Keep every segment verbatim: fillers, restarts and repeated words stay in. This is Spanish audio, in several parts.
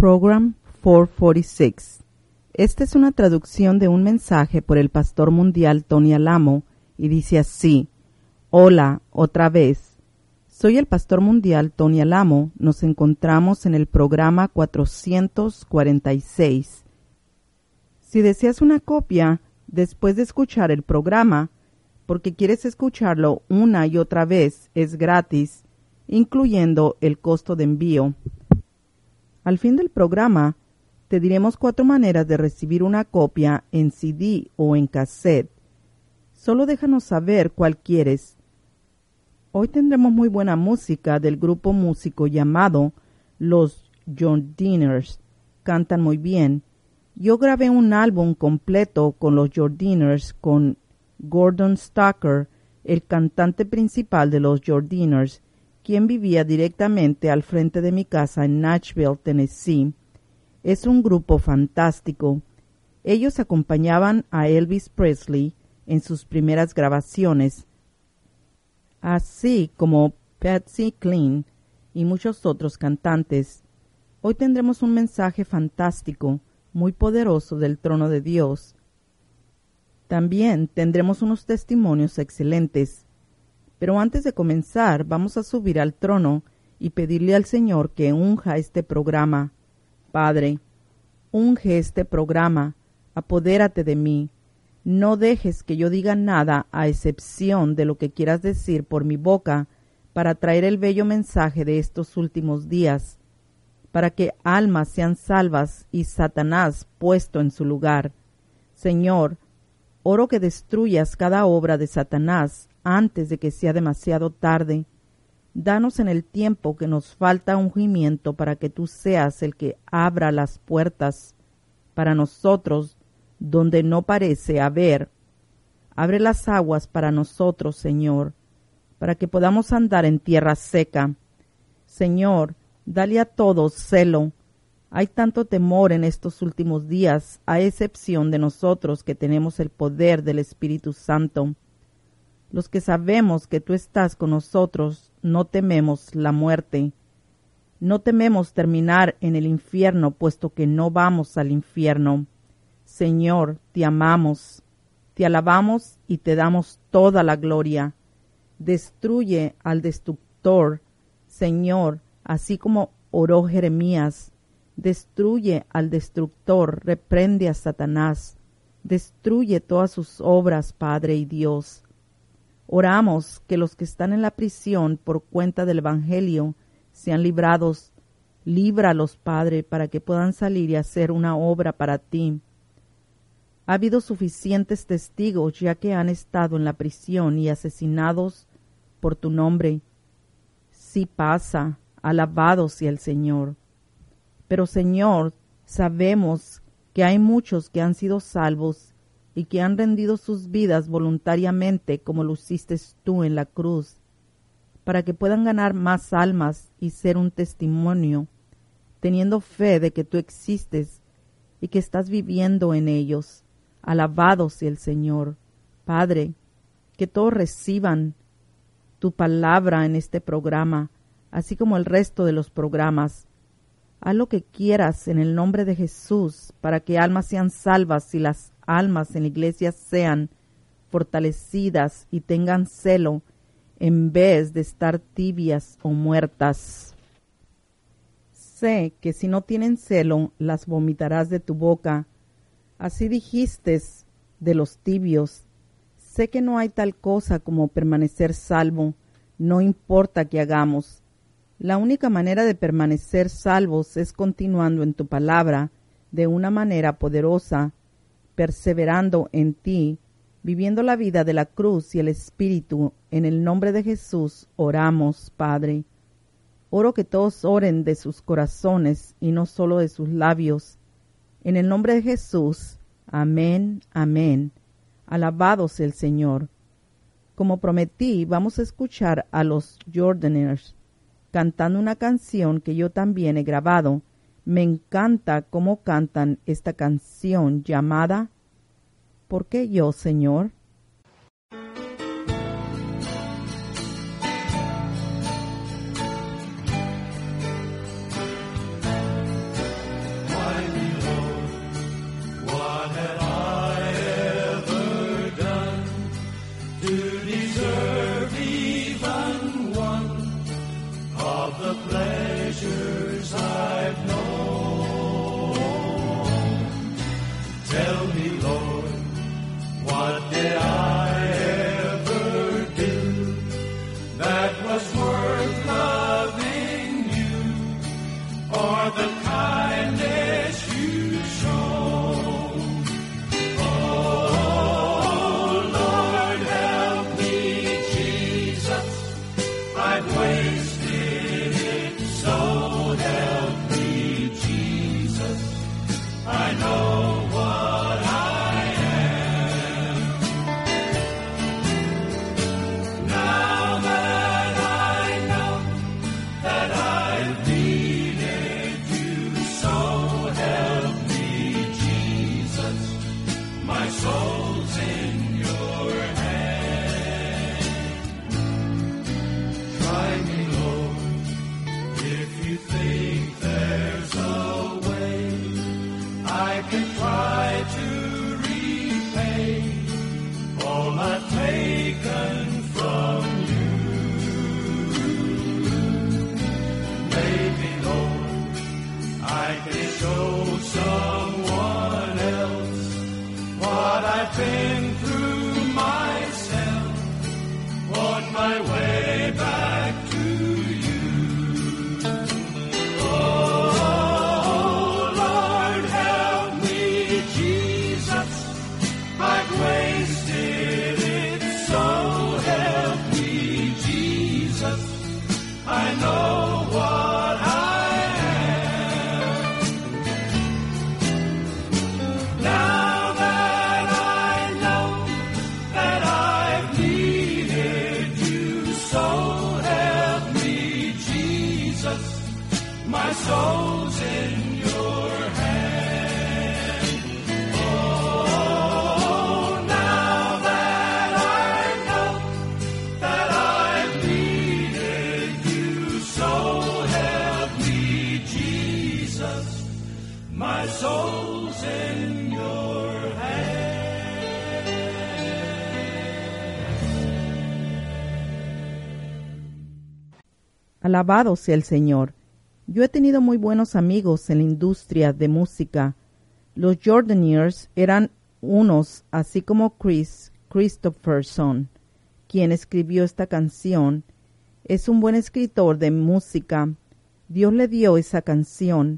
Program cuatrocientos cuarenta y seis. Esta es una traducción de un mensaje por el pastor mundial Tony Alamo y dice así: Hola, otra vez. Soy el pastor mundial Tony Alamo. Nos encontramos en el programa cuatrocientos cuarenta y seis. Si deseas una copia después de escuchar el programa, porque quieres escucharlo una y otra vez, es gratis, incluyendo el costo de envío. Al fin del programa, te diremos cuatro maneras de recibir una copia en C D o en cassette. Solo déjanos saber cuál quieres. Hoy tendremos muy buena música del grupo músico llamado Los Jordiners. Cantan muy bien. Yo grabé un álbum completo con los Jordiners con Gordon Stocker, el cantante principal de los Jordiners, quien vivía directamente al frente de mi casa en Nashville, Tennessee. Es un grupo fantástico. Ellos acompañaban a Elvis Presley en sus primeras grabaciones, así como Patsy Cline y muchos otros cantantes. Hoy tendremos un mensaje fantástico, muy poderoso del trono de Dios. También tendremos unos testimonios excelentes. Pero antes de comenzar, vamos a subir al trono y pedirle al Señor que unja este programa. Padre, unge este programa, apodérate de mí. No dejes que yo diga nada a excepción de lo que quieras decir por mi boca para traer el bello mensaje de estos últimos días, para que almas sean salvas y Satanás puesto en su lugar. Señor, oro que destruyas cada obra de Satanás antes de que sea demasiado tarde. Danos en el tiempo que nos falta ungimiento para que tú seas el que abra las puertas para nosotros donde no parece haber. Abre las aguas para nosotros, Señor, para que podamos andar en tierra seca. Señor, dale a todos celo. Hay tanto temor en estos últimos días, a excepción de nosotros que tenemos el poder del Espíritu Santo. Los que sabemos que tú estás con nosotros, no tememos la muerte. No tememos terminar en el infierno, puesto que no vamos al infierno. Señor, te amamos, te alabamos y te damos toda la gloria. Destruye al destructor, Señor, así como oró Jeremías. Destruye al destructor, reprende a Satanás. Destruye todas sus obras, Padre y Dios. Oramos que los que están en la prisión por cuenta del Evangelio sean librados. Líbralos, Padre, para que puedan salir y hacer una obra para ti. Ha habido suficientes testigos ya que han estado en la prisión y asesinados por tu nombre. Sí pasa, alabado sea el Señor. Pero, Señor, sabemos que hay muchos que han sido salvos y que han rendido sus vidas voluntariamente como lo hiciste tú en la cruz, para que puedan ganar más almas y ser un testimonio, teniendo fe de que tú existes y que estás viviendo en ellos. Alabado sea el Señor. Padre, que todos reciban tu palabra en este programa, así como el resto de los programas. Haz lo que quieras en el nombre de Jesús, para que almas sean salvas y las almas en la iglesia sean fortalecidas y tengan celo en vez de estar tibias o muertas. Sé que si no tienen celo, las vomitarás de tu boca. Así dijiste de los tibios. Sé que no hay tal cosa como permanecer salvo, no importa qué hagamos. La única manera de permanecer salvos es continuando en tu palabra de una manera poderosa, perseverando en ti, viviendo la vida de la cruz y el Espíritu. En el nombre de Jesús oramos, Padre. Oro que todos oren de sus corazones y no solo de sus labios. En el nombre de Jesús, amén, amén. Alabado sea el Señor. Como prometí, vamos a escuchar a los Jordiners cantando una canción que yo también he grabado. Me encanta cómo cantan esta canción llamada ¿Por qué yo, Señor? the kindness you show. Oh, Lord, help me, Jesus. I've wasted it, so help me, Jesus. I know what I am. Now that I know that I've needed you, so help me, Jesus. My soul's in your hand. Try me, Lord, if you think there's a way. I can try to repay all I've taken from you. Maybe, Lord, I can show someone else what I've been through myself on my way back to you. Oh, Lord, help me, Jesus. I've wasted it, so help me, Jesus. I know what I am. Now that I know that I've needed you, so help me, Jesus. My soul's in your hand. Oh, now that I know that I've needed you, so help me, Jesus. My soul's in your hand. Alabado sea el Señor. Yo he tenido muy buenos amigos en la industria de música. Los Jordaniers eran unos, así como Chris Christopherson, quien escribió esta canción. Es un buen escritor de música. Dios le dio esa canción.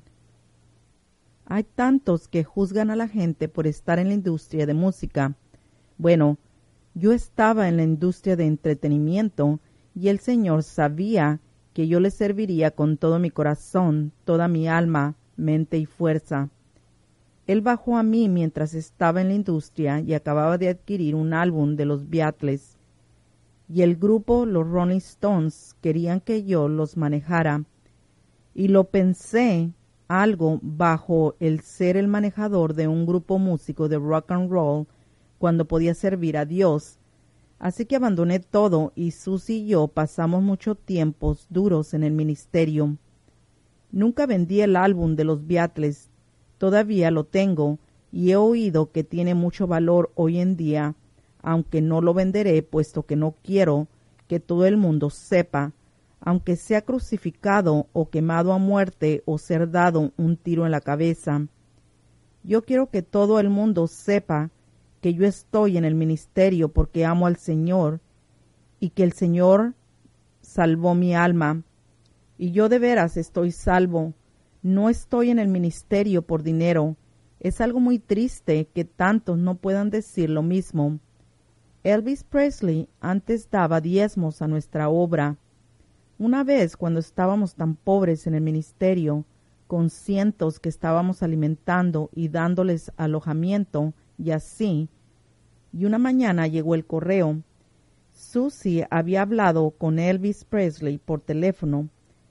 Hay tantos que juzgan a la gente por estar en la industria de música. Bueno, yo estaba en la industria de entretenimiento y el Señor sabía que yo le serviría con todo mi corazón, toda mi alma, mente y fuerza. Él bajó a mí mientras estaba en la industria y acababa de adquirir un álbum de los Beatles, y el grupo, los Rolling Stones, querían que yo los manejara, y lo pensé algo bajo el ser el manejador de un grupo músico de rock and roll cuando podía servir a Dios. Así que abandoné todo y Susie y yo pasamos muchos tiempos duros en el ministerio. Nunca vendí el álbum de los Beatles, todavía lo tengo y he oído que tiene mucho valor hoy en día, aunque no lo venderé puesto que no quiero que todo el mundo sepa, aunque sea crucificado o quemado a muerte o ser dado un tiro en la cabeza. Yo quiero que todo el mundo sepa que yo estoy en el ministerio porque amo al Señor y que el Señor salvó mi alma. Y yo de veras estoy salvo. No estoy en el ministerio por dinero. Es algo muy triste que tantos no puedan decir lo mismo. Elvis Presley antes daba diezmos a nuestra obra. Una vez cuando estábamos tan pobres en el ministerio, con cientos que estábamos alimentando y dándoles alojamiento y así, y una mañana llegó el correo. Susie había hablado con Elvis Presley por teléfono.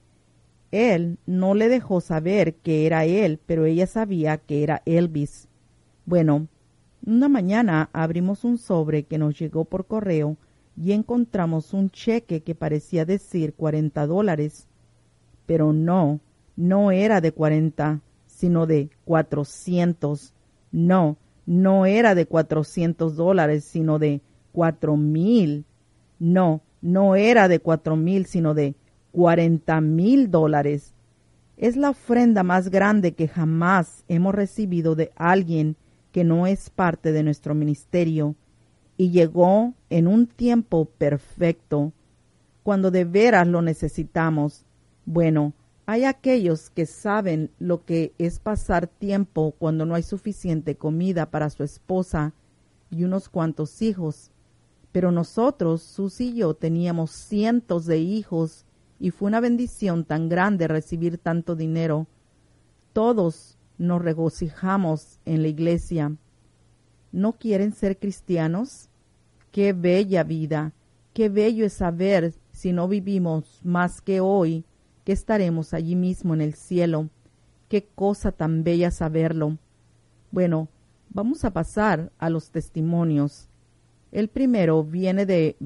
Él no le dejó saber que era él, pero ella sabía que era Elvis. Bueno, una mañana abrimos un sobre que nos llegó por correo y encontramos un cheque que parecía decir cuarenta dólares. Pero no, no era de cuarenta, sino de cuatrocientos. No, no era de cuatrocientos dólares, sino de cuatro mil. No, no era de cuatro mil, sino de cuarenta mil dólares. Es la ofrenda más grande que jamás hemos recibido de alguien que no es parte de nuestro ministerio, y llegó en un tiempo perfecto, cuando de veras lo necesitamos. Bueno, Hay aquellos que saben lo que es pasar tiempo cuando no hay suficiente comida para su esposa y unos cuantos hijos. Pero nosotros, Susie y yo, teníamos cientos de hijos y fue una bendición tan grande recibir tanto dinero. Todos nos regocijamos en la iglesia. ¿No quieren ser cristianos? ¡Qué bella vida! ¡Qué bello es saber, si no vivimos más que hoy, que estaremos allí mismo en el cielo! ¡Qué cosa tan bella saberlo! Bueno, vamos a pasar a los testimonios. El primero viene de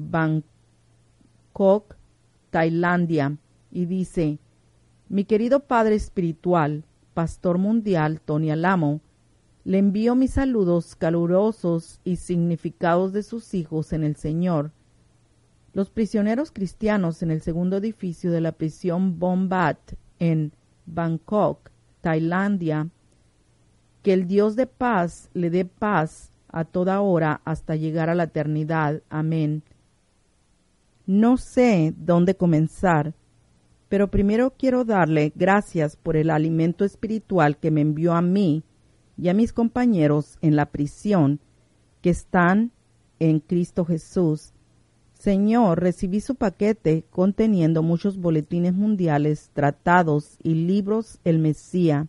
Bangkok, Tailandia, y dice: mi querido padre espiritual, pastor mundial Tony Alamo, le envío mis saludos calurosos y significados de sus hijos en el Señor. Los prisioneros cristianos en el segundo edificio de la prisión Bombat en Bangkok, Tailandia, que el Dios de paz le dé paz a toda hora hasta llegar a la eternidad. Amén. No sé dónde comenzar, pero primero quiero darle gracias por el alimento espiritual que me envió a mí y a mis compañeros en la prisión que están en Cristo Jesús. Señor, recibí su paquete conteniendo muchos boletines mundiales, tratados y libros El Mesías.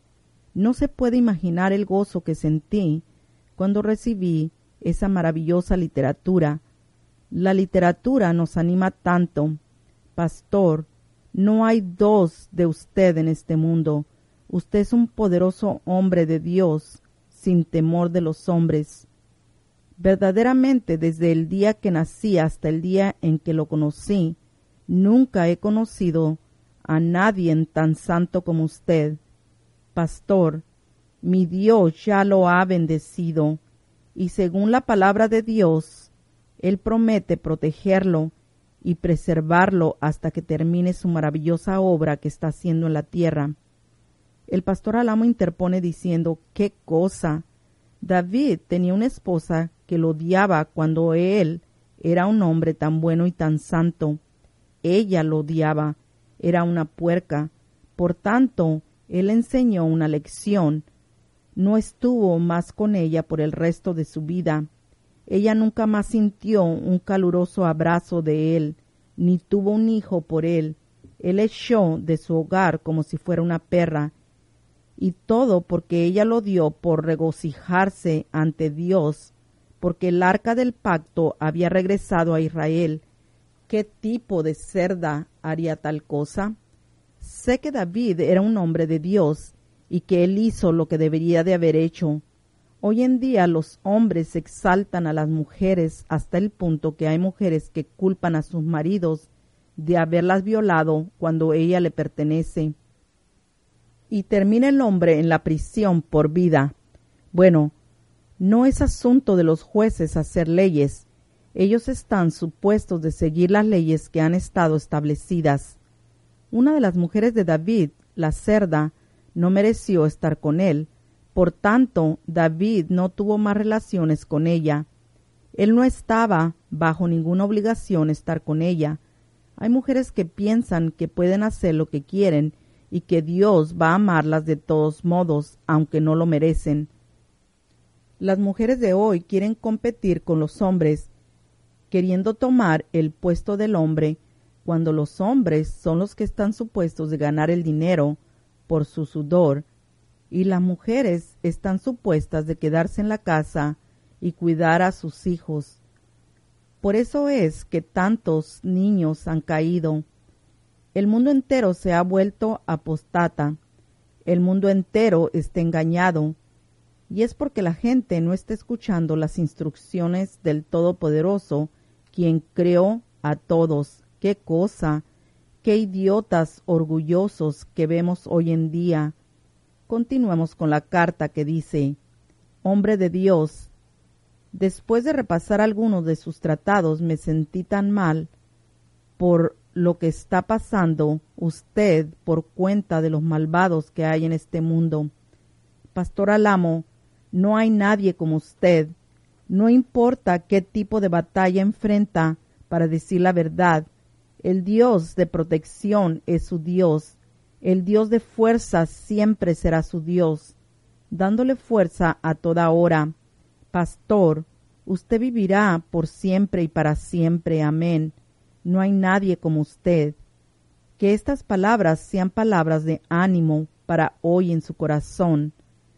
No se puede imaginar el gozo que sentí cuando recibí esa maravillosa literatura. La literatura nos anima tanto. Pastor, no hay dos de usted en este mundo. Usted es un poderoso hombre de Dios, sin temor de los hombres. Verdaderamente, desde el día que nací hasta el día en que lo conocí, nunca he conocido a nadie tan santo como usted. Pastor, mi Dios ya lo ha bendecido, y según la palabra de Dios, Él promete protegerlo y preservarlo hasta que termine su maravillosa obra que está haciendo en la tierra. El pastor Alamo interpone diciendo: ¡qué cosa! David tenía una esposa que lo odiaba cuando él era un hombre tan bueno y tan santo. Ella lo odiaba, era una puerca. Por tanto, él enseñó una lección. No estuvo más con ella por el resto de su vida. Ella nunca más sintió un caluroso abrazo de él, ni tuvo un hijo por él. Él echó de su hogar como si fuera una perra. Y todo porque ella lo dio por regocijarse ante Dios, porque el arca del pacto había regresado a Israel. ¿Qué tipo de cerda haría tal cosa? Sé que David era un hombre de Dios y que él hizo lo que debería de haber hecho. Hoy en día los hombres exaltan a las mujeres hasta el punto que hay mujeres que culpan a sus maridos de haberlas violado cuando ella le pertenece. Y termina el hombre en la prisión por vida. Bueno, no es asunto de los jueces hacer leyes. Ellos están supuestos de seguir las leyes que han estado establecidas. Una de las mujeres de David, la cerda, no mereció estar con él. Por tanto, David no tuvo más relaciones con ella. Él no estaba bajo ninguna obligación estar con ella. Hay mujeres que piensan que pueden hacer lo que quieren y que Dios va a amarlas de todos modos, aunque no lo merecen. Las mujeres de hoy quieren competir con los hombres, queriendo tomar el puesto del hombre, cuando los hombres son los que están supuestos de ganar el dinero por su sudor, y las mujeres están supuestas de quedarse en la casa y cuidar a sus hijos. Por eso es que tantos niños han caído. El mundo entero se ha vuelto apostata. El mundo entero está engañado. Y es porque la gente no está escuchando las instrucciones del Todopoderoso, quien creó a todos. ¡Qué cosa! ¡Qué idiotas orgullosos que vemos hoy en día! Continuemos con la carta que dice: Hombre de Dios, después de repasar algunos de sus tratados me sentí tan mal por lo que está pasando usted por cuenta de los malvados que hay en este mundo. Pastor Alamo, no hay nadie como usted. No importa qué tipo de batalla enfrenta, para decir la verdad, el Dios de protección es su Dios. El Dios de fuerza siempre será su Dios, dándole fuerza a toda hora. Pastor, usted vivirá por siempre y para siempre. Amén. No hay nadie como usted. Que estas palabras sean palabras de ánimo para hoy en su corazón.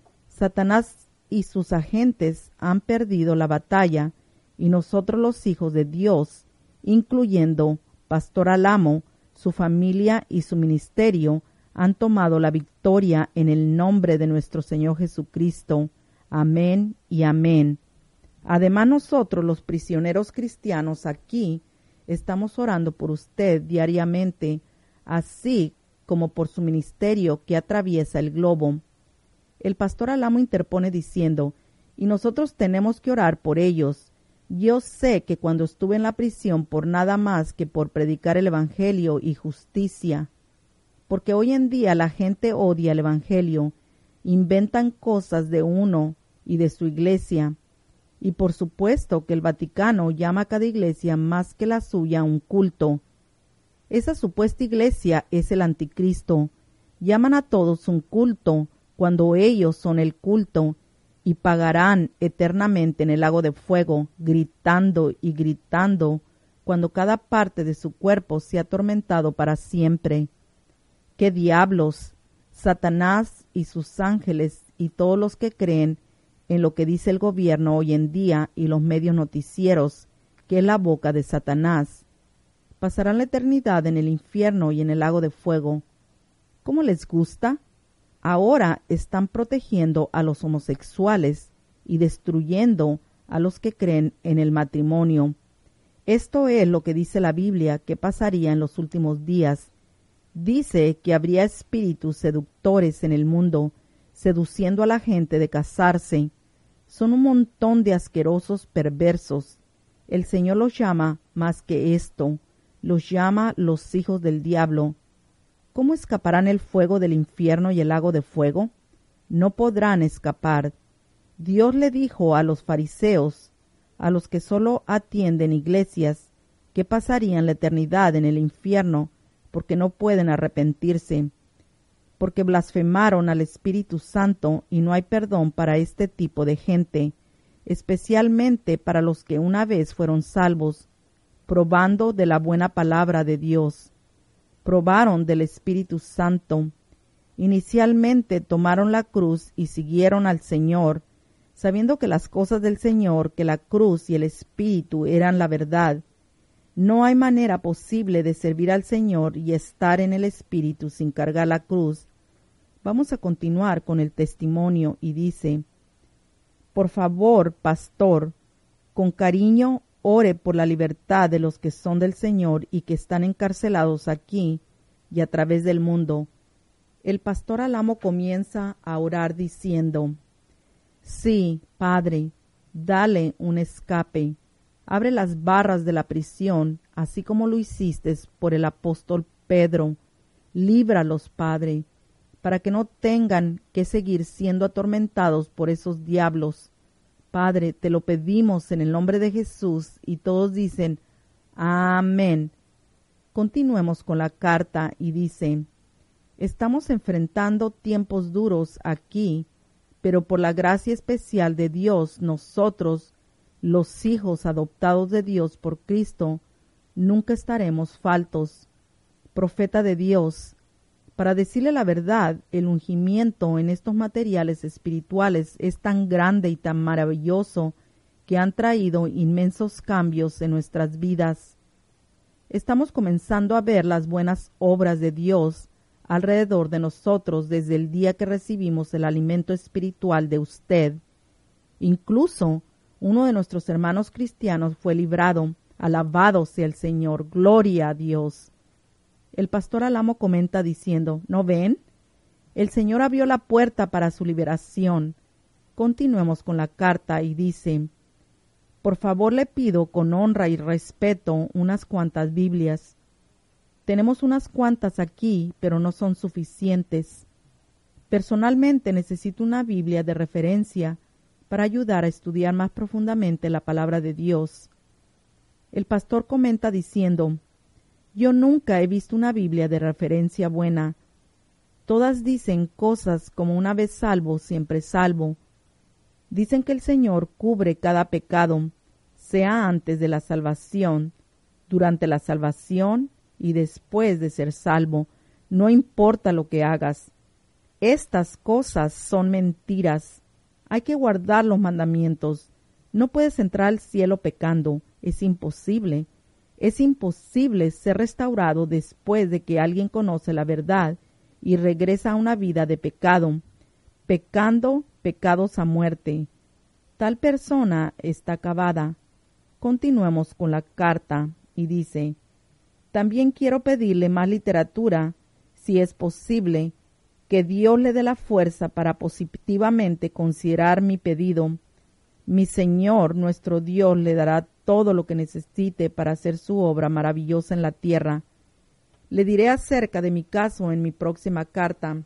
Satanás y sus agentes han perdido la batalla y nosotros los hijos de Dios, incluyendo Pastor Alamo, su familia y su ministerio, han tomado la victoria en el nombre de nuestro Señor Jesucristo. Amén y amén. Además, nosotros los prisioneros cristianos aquí estamos orando por usted diariamente, así como por su ministerio que atraviesa el globo. El pastor Alamo interpone diciendo, y nosotros tenemos que orar por ellos. Yo sé que cuando estuve en la prisión por nada más que por predicar el Evangelio y justicia, porque hoy en día la gente odia el Evangelio, inventan cosas de uno y de su iglesia, y por supuesto que el Vaticano llama a cada iglesia más que la suya un culto. Esa supuesta iglesia es el anticristo. Llaman a todos un culto cuando ellos son el culto, y pagarán eternamente en el lago de fuego, gritando y gritando, cuando cada parte de su cuerpo sea atormentado para siempre. ¡Qué diablos! Satanás y sus ángeles y todos los que creen en lo que dice el gobierno hoy en día y los medios noticieros, que es la boca de Satanás, pasarán la eternidad en el infierno y en el lago de fuego. ¿Cómo les gusta? Ahora están protegiendo a los homosexuales y destruyendo a los que creen en el matrimonio. Esto es lo que dice la Biblia que pasaría en los últimos días. Dice que habría espíritus seductores en el mundo, seduciendo a la gente de casarse. Son un montón de asquerosos perversos. El Señor los llama más que esto. Los llama los hijos del diablo. ¿Cómo escaparán el fuego del infierno y el lago de fuego? No podrán escapar. Dios le dijo a los fariseos, a los que solo atienden iglesias, que pasarían la eternidad en el infierno porque no pueden arrepentirse, porque blasfemaron al Espíritu Santo y no hay perdón para este tipo de gente, especialmente para los que una vez fueron salvos, probando de la buena palabra de Dios. Probaron del Espíritu Santo. Inicialmente tomaron la cruz y siguieron al Señor, sabiendo que las cosas del Señor, que la cruz y el Espíritu eran la verdad. No hay manera posible de servir al Señor y estar en el Espíritu sin cargar la cruz. Vamos a continuar con el testimonio y dice, por favor, pastor, con cariño ore por la libertad de los que son del Señor y que están encarcelados aquí y a través del mundo. El pastor Alamo comienza a orar diciendo, sí, Padre, dale un escape. Abre las barras de la prisión, así como lo hiciste por el apóstol Pedro. Líbralos, Padre, para que no tengan que seguir siendo atormentados por esos diablos. Padre, te lo pedimos en el nombre de Jesús, y todos dicen, amén. Continuemos con la carta y dice, estamos enfrentando tiempos duros aquí, pero por la gracia especial de Dios, nosotros, los hijos adoptados de Dios por Cristo, nunca estaremos faltos. Profeta de Dios, para decirle la verdad, el ungimiento en estos materiales espirituales es tan grande y tan maravilloso que han traído inmensos cambios en nuestras vidas. Estamos comenzando a ver las buenas obras de Dios alrededor de nosotros desde el día que recibimos el alimento espiritual de usted. Incluso uno de nuestros hermanos cristianos fue librado. Alabado sea el Señor. Gloria a Dios. El pastor Alamo comenta diciendo, ¿no ven? El Señor abrió la puerta para su liberación. Continuemos con la carta y dice, por favor le pido con honra y respeto unas cuantas Biblias. Tenemos unas cuantas aquí, pero no son suficientes. Personalmente necesito una Biblia de referencia para ayudar a estudiar más profundamente la palabra de Dios. El pastor comenta diciendo, yo nunca he visto una Biblia de referencia buena. Todas dicen cosas como una vez salvo, siempre salvo. Dicen que el Señor cubre cada pecado, sea antes de la salvación, durante la salvación y después de ser salvo. No importa lo que hagas. Estas cosas son mentiras. Hay que guardar los mandamientos. No puedes entrar al cielo pecando. Es imposible. Es imposible ser restaurado después de que alguien conoce la verdad y regresa a una vida de pecado, pecando pecados a muerte. Tal persona está acabada. Continuemos con la carta y dice: también quiero pedirle más literatura, si es posible, que Dios le dé la fuerza para positivamente considerar mi pedido. Mi Señor, nuestro Dios, le dará todo lo que necesite para hacer su obra maravillosa en la tierra. Le diré acerca de mi caso en mi próxima carta.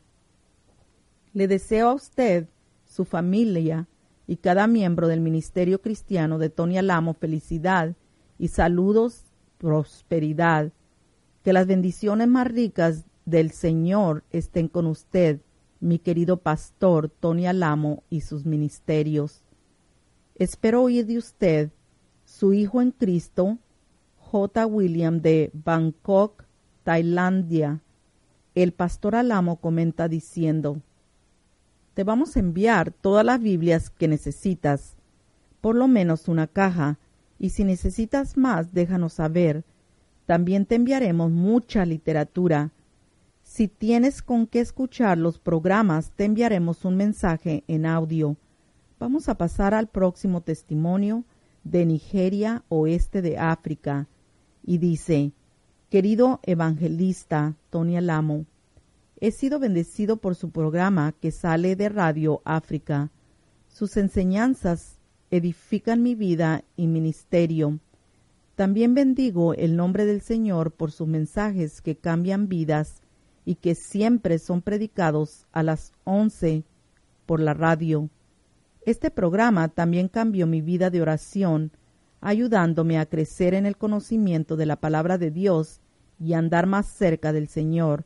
Le deseo a usted, su familia y cada miembro del Ministerio Cristiano de Tony Alamo felicidad y saludos, prosperidad. Que las bendiciones más ricas del Señor estén con usted, mi querido pastor Tony Alamo y sus ministerios. Espero oír de usted, su hijo en Cristo, J. William de Bangkok, Tailandia. El pastor Alamo comenta diciendo: te vamos a enviar todas las Biblias que necesitas, por lo menos una caja, y si necesitas más, déjanos saber. También te enviaremos mucha literatura. Si tienes con qué escuchar los programas, te enviaremos un mensaje en audio. Vamos a pasar al próximo testimonio de Nigeria, oeste de África. Y dice: querido evangelista Tony Alamo, he sido bendecido por su programa que sale de Radio África. Sus enseñanzas edifican mi vida y ministerio. También bendigo el nombre del Señor por sus mensajes que cambian vidas y que siempre son predicados a las once por la radio. Este programa también cambió mi vida de oración, ayudándome a crecer en el conocimiento de la palabra de Dios y andar más cerca del Señor.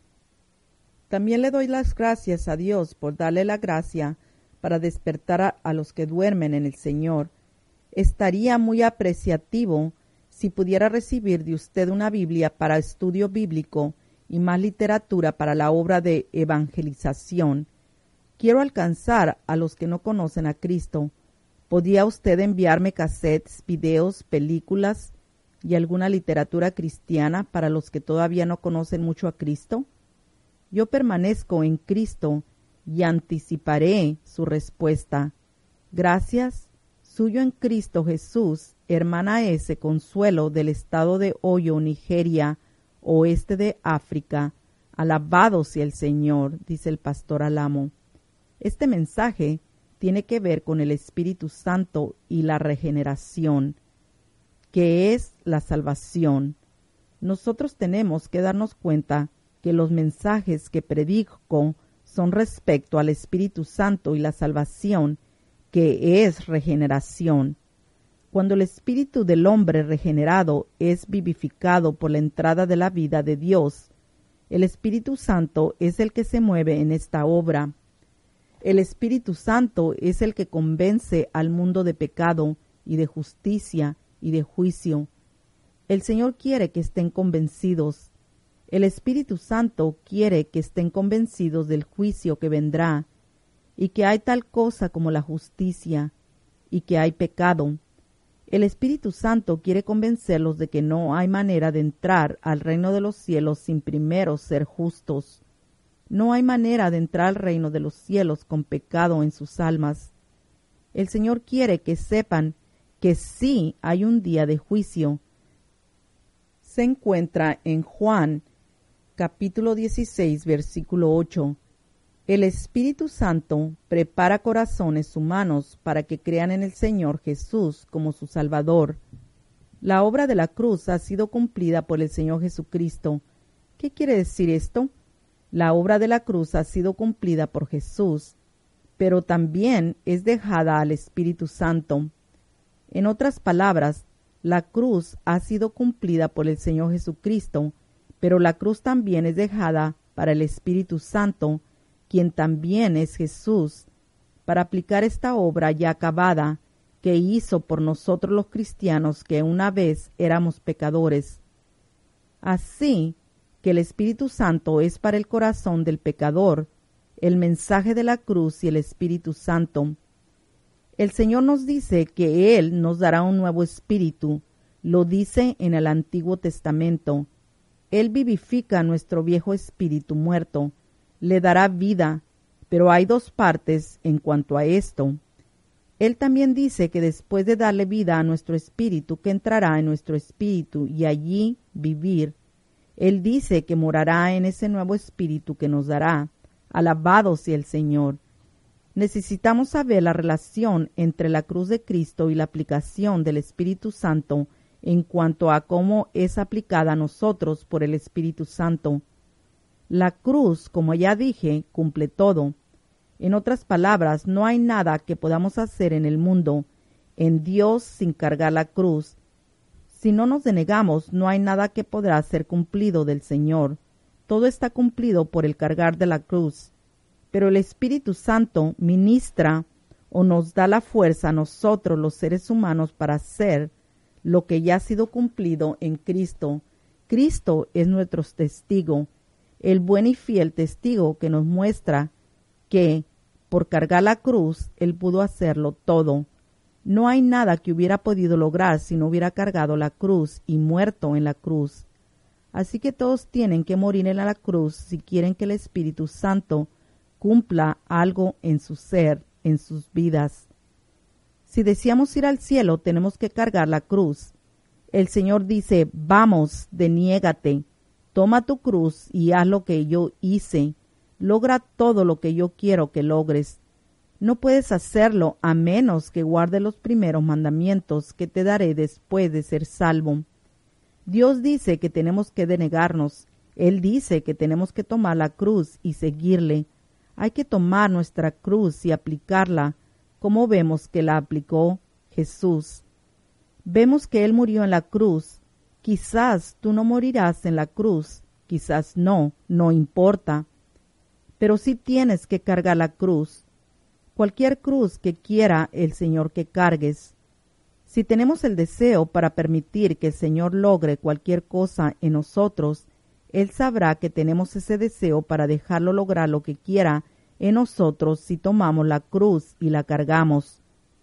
También le doy las gracias a Dios por darle la gracia para despertar a, a los que duermen en el Señor. Estaría muy apreciativo si pudiera recibir de usted una Biblia para estudio bíblico y más literatura para la obra de evangelización. Quiero alcanzar a los que no conocen a Cristo. ¿Podría usted enviarme cassettes, videos, películas y alguna literatura cristiana para los que todavía no conocen mucho a Cristo? Yo permanezco en Cristo y anticiparé su respuesta. Gracias, suyo en Cristo Jesús, hermana S. Consuelo del estado de Oyo, Nigeria, oeste de África. Alabado sea el Señor, dice el pastor Alamo. Este mensaje tiene que ver con el Espíritu Santo y la regeneración, que es la salvación. Nosotros tenemos que darnos cuenta que los mensajes que predico son respecto al Espíritu Santo y la salvación, que es regeneración. Cuando el espíritu del hombre regenerado es vivificado por la entrada de la vida de Dios, el Espíritu Santo es el que se mueve en esta obra. El Espíritu Santo es el que convence al mundo de pecado y de justicia y de juicio. El Señor quiere que estén convencidos. El Espíritu Santo quiere que estén convencidos del juicio que vendrá, y que hay tal cosa como la justicia, y que hay pecado. El Espíritu Santo quiere convencerlos de que no hay manera de entrar al reino de los cielos sin primero ser justos. No hay manera de entrar al reino de los cielos con pecado en sus almas. El Señor quiere que sepan que sí hay un día de juicio. Se encuentra en Juan, capítulo dieciséis, versículo ocho. El Espíritu Santo prepara corazones humanos para que crean en el Señor Jesús como su Salvador. La obra de la cruz ha sido cumplida por el Señor Jesucristo. ¿Qué quiere decir esto? La obra de la cruz ha sido cumplida por Jesús, pero también es dejada al Espíritu Santo. En otras palabras, la cruz ha sido cumplida por el Señor Jesucristo, pero la cruz también es dejada para el Espíritu Santo, quien también es Jesús, para aplicar esta obra ya acabada que hizo por nosotros los cristianos que una vez éramos pecadores. Así que el Espíritu Santo es para el corazón del pecador, el mensaje de la cruz y el Espíritu Santo. El Señor nos dice que Él nos dará un nuevo espíritu, lo dice en el Antiguo Testamento. Él vivifica nuestro viejo espíritu muerto, le dará vida, pero hay dos partes en cuanto a esto. Él también dice que después de darle vida a nuestro espíritu, que entrará en nuestro espíritu y allí vivir. Él dice que morará en ese nuevo espíritu que nos dará. Alabado sea el Señor. Necesitamos saber la relación entre la cruz de Cristo y la aplicación del Espíritu Santo en cuanto a cómo es aplicada a nosotros por el Espíritu Santo. La cruz, como ya dije, cumple todo. En otras palabras, no hay nada que podamos hacer en el mundo, en Dios, sin cargar la cruz. Si no nos denegamos, no hay nada que podrá ser cumplido del Señor. Todo está cumplido por el cargar de la cruz. Pero el Espíritu Santo ministra o nos da la fuerza a nosotros los seres humanos para hacer lo que ya ha sido cumplido en Cristo. Cristo es nuestro testigo, el buen y fiel testigo que nos muestra que, por cargar la cruz, Él pudo hacerlo todo. No hay nada que hubiera podido lograr si no hubiera cargado la cruz y muerto en la cruz. Así que todos tienen que morir en la cruz si quieren que el Espíritu Santo cumpla algo en su ser, en sus vidas. Si deseamos ir al cielo, tenemos que cargar la cruz. El Señor dice, vamos, deniégate, toma tu cruz y haz lo que yo hice. Logra todo lo que yo quiero que logres. No puedes hacerlo a menos que guarde los primeros mandamientos que te daré después de ser salvo. Dios dice que tenemos que denegarnos. Él dice que tenemos que tomar la cruz y seguirle. Hay que tomar nuestra cruz y aplicarla, como vemos que la aplicó Jesús. Vemos que Él murió en la cruz. Quizás tú no morirás en la cruz, quizás no, no importa. Pero sí tienes que cargar la cruz. Cualquier cruz que quiera el Señor que cargues. Si tenemos el deseo para permitir que el Señor logre cualquier cosa en nosotros, Él sabrá que tenemos ese deseo para dejarlo lograr lo que quiera en nosotros si tomamos la cruz y la cargamos.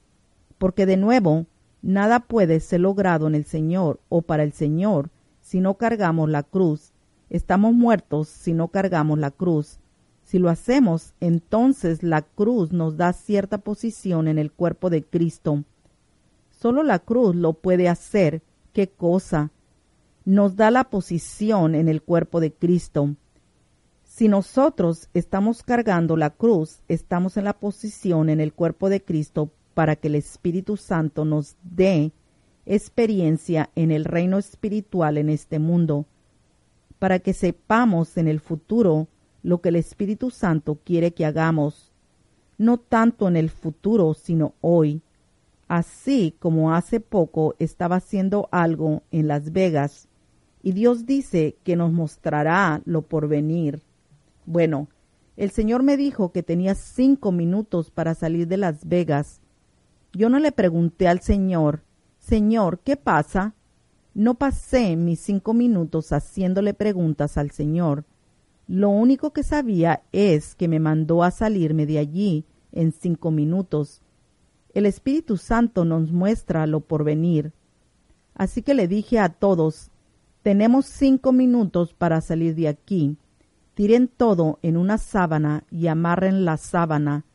Porque de nuevo, nada puede ser logrado en el Señor o para el Señor si no cargamos la cruz. Estamos muertos si no cargamos la cruz. Si lo hacemos, entonces la cruz nos da cierta posición en el cuerpo de Cristo. Solo la cruz lo puede hacer. ¿Qué cosa? Nos da la posición en el cuerpo de Cristo. Si nosotros estamos cargando la cruz, estamos en la posición en el cuerpo de Cristo para que el Espíritu Santo nos dé experiencia en el reino espiritual en este mundo, para que sepamos en el futuro lo que el Espíritu Santo quiere que hagamos, no tanto en el futuro, sino hoy. Así como hace poco estaba haciendo algo en Las Vegas, y Dios dice que nos mostrará lo por venir. Bueno, el Señor me dijo que tenía cinco minutos para salir de Las Vegas. Yo no le pregunté al Señor, Señor, ¿qué pasa? No pasé mis cinco minutos haciéndole preguntas al Señor. Lo único que sabía es que me mandó a salirme de allí en cinco minutos. El Espíritu Santo nos muestra lo por venir. Así que le dije a todos, tenemos cinco minutos para salir de aquí. Tiren todo en una sábana y amarren la sábana.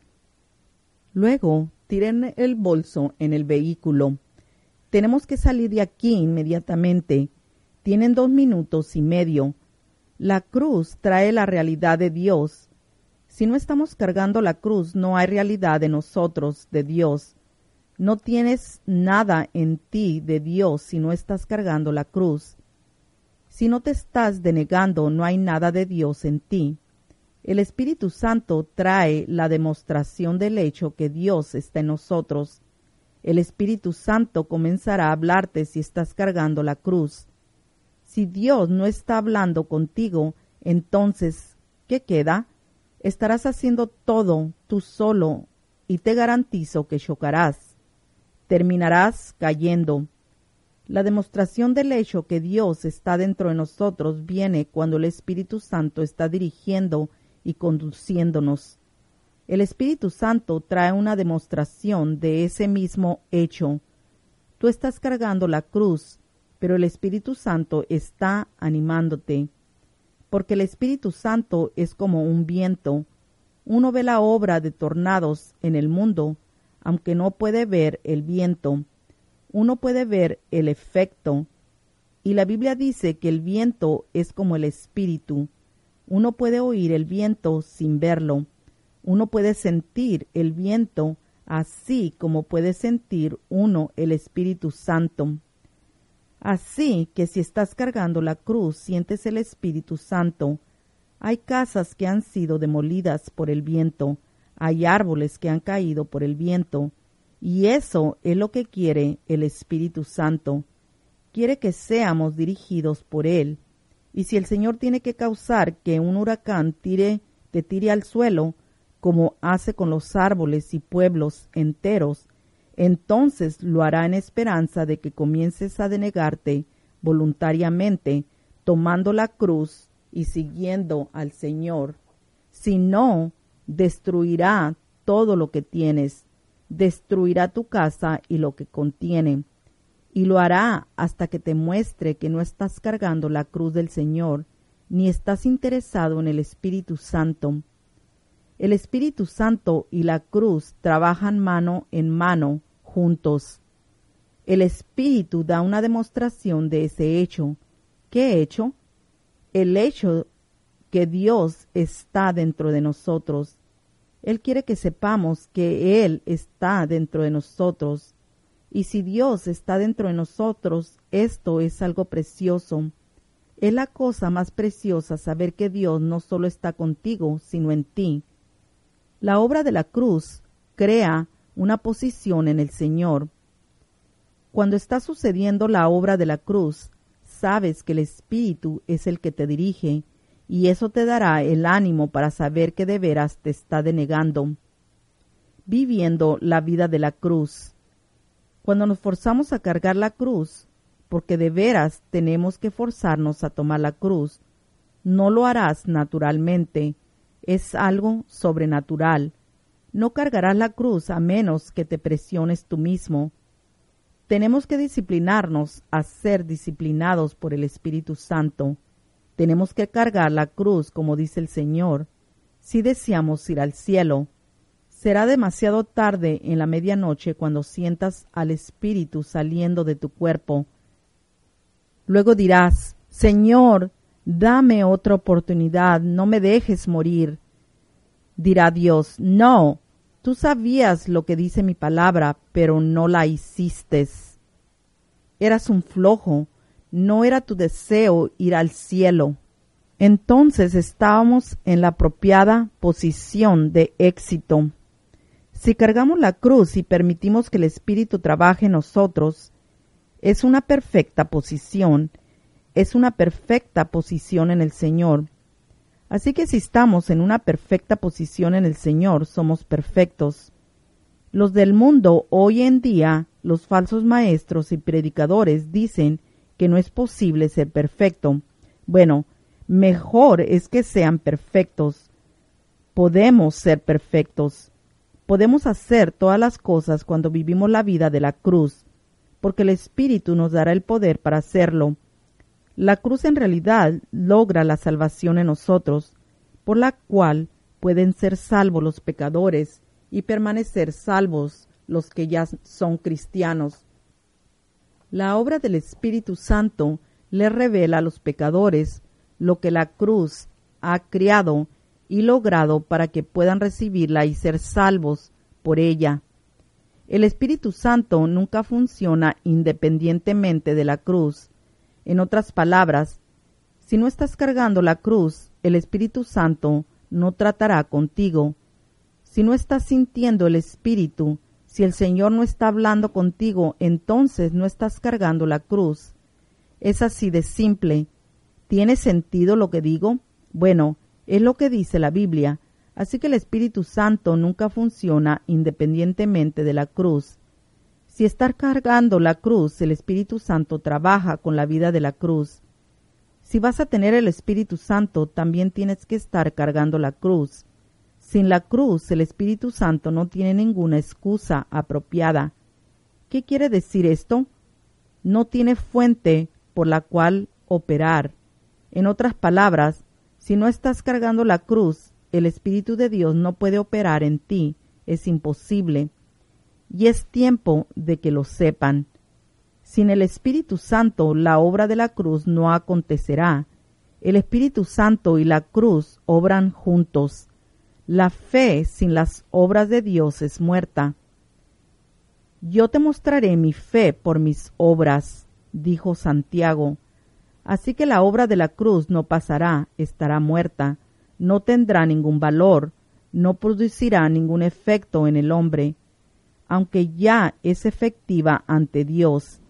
Luego, tiren el bolso en el vehículo. Tenemos que salir de aquí inmediatamente. Tienen dos minutos y medio. La cruz trae la realidad de Dios. Si no estamos cargando la cruz, no hay realidad de nosotros, de Dios. No tienes nada en ti de Dios si no estás cargando la cruz. Si no te estás denegando, no hay nada de Dios en ti. El Espíritu Santo trae la demostración del hecho que Dios está en nosotros. El Espíritu Santo comenzará a hablarte si estás cargando la cruz. Si Dios no está hablando contigo, entonces ¿Qué queda? Estarás haciendo todo tú solo y te garantizo que chocarás. Terminarás cayendo. La demostración del hecho que Dios está dentro de nosotros viene cuando el Espíritu Santo está dirigiendo y conduciéndonos. El Espíritu Santo trae una demostración de ese mismo hecho. Tú estás cargando la cruz, pero el Espíritu Santo está animándote. Porque el Espíritu Santo es como un viento. Uno ve la obra de tornados en el mundo, aunque no puede ver el viento. Uno puede ver el efecto. Y la Biblia dice que el viento es como el Espíritu. Uno puede oír el viento sin verlo. Uno puede sentir el viento así como puede sentir uno el Espíritu Santo. Así que si estás cargando la cruz, sientes el Espíritu Santo. Hay casas que han sido demolidas por el viento. Hay árboles que han caído por el viento. Y eso es lo que quiere el Espíritu Santo. Quiere que seamos dirigidos por Él. Y si el Señor tiene que causar que un huracán tire, te tire al suelo, como hace con los árboles y pueblos enteros, entonces lo hará en esperanza de que comiences a denegarte voluntariamente, tomando la cruz y siguiendo al Señor. Si no, destruirá todo lo que tienes, destruirá tu casa y lo que contiene, y lo hará hasta que te muestre que no estás cargando la cruz del Señor, ni estás interesado en el Espíritu Santo. El Espíritu Santo y la cruz trabajan mano en mano, juntos. El Espíritu da una demostración de ese hecho. ¿Qué hecho? El hecho que Dios está dentro de nosotros. Él quiere que sepamos que Él está dentro de nosotros. Y si Dios está dentro de nosotros, esto es algo precioso. Es la cosa más preciosa saber que Dios no solo está contigo, sino en ti. La obra de la cruz crea una posición en el Señor. Cuando está sucediendo la obra de la cruz, sabes que el Espíritu es el que te dirige, y eso te dará el ánimo para saber que de veras te está denegando, viviendo la vida de la cruz. Cuando nos forzamos a cargar la cruz, porque de veras tenemos que forzarnos a tomar la cruz, no lo harás naturalmente, es algo sobrenatural. No cargarás la cruz a menos que te presiones tú mismo. Tenemos que disciplinarnos a ser disciplinados por el Espíritu Santo. Tenemos que cargar la cruz, como dice el Señor, si deseamos ir al cielo. Será demasiado tarde en la medianoche cuando sientas al Espíritu saliendo de tu cuerpo. Luego dirás, Señor, dame otra oportunidad, no me dejes morir. Dirá Dios, no, tú sabías lo que dice mi palabra, pero no la hiciste. Eras un flojo, no era tu deseo ir al cielo. Entonces estábamos en la apropiada posición de éxito. Si cargamos la cruz y permitimos que el Espíritu trabaje en nosotros, es una perfecta posición, es una perfecta posición en el Señor. Así que si estamos en una perfecta posición en el Señor, somos perfectos. Los del mundo hoy en día, los falsos maestros y predicadores dicen que no es posible ser perfecto. Bueno, mejor es que sean perfectos. Podemos ser perfectos. Podemos hacer todas las cosas cuando vivimos la vida de la cruz, porque el Espíritu nos dará el poder para hacerlo. La cruz en realidad logra la salvación en nosotros, por la cual pueden ser salvos los pecadores y permanecer salvos los que ya son cristianos. La obra del Espíritu Santo le revela a los pecadores lo que la cruz ha creado y logrado para que puedan recibirla y ser salvos por ella. El Espíritu Santo nunca funciona independientemente de la cruz. En otras palabras, si no estás cargando la cruz, el Espíritu Santo no tratará contigo. Si no estás sintiendo el Espíritu, si el Señor no está hablando contigo, entonces no estás cargando la cruz. Es así de simple. ¿Tiene sentido lo que digo? Bueno, Es lo que dice la Biblia. Así que el Espíritu Santo nunca funciona independientemente de la cruz. Si estás cargando la cruz, el Espíritu Santo trabaja con la vida de la cruz. Si vas a tener el Espíritu Santo, también tienes que estar cargando la cruz. Sin la cruz, el Espíritu Santo no tiene ninguna excusa apropiada. ¿Qué quiere decir esto? No tiene fuente por la cual operar. En otras palabras, si no estás cargando la cruz, el Espíritu de Dios no puede operar en ti. Es imposible. Y es tiempo de que lo sepan. Sin el Espíritu Santo, la obra de la cruz no acontecerá. El Espíritu Santo y la cruz obran juntos. La fe sin las obras de Dios es muerta. Yo te mostraré mi fe por mis obras, dijo Santiago. Así que la obra de la cruz no pasará, estará muerta, no tendrá ningún valor, no producirá ningún efecto en el hombre, aunque ya es efectiva ante Dios.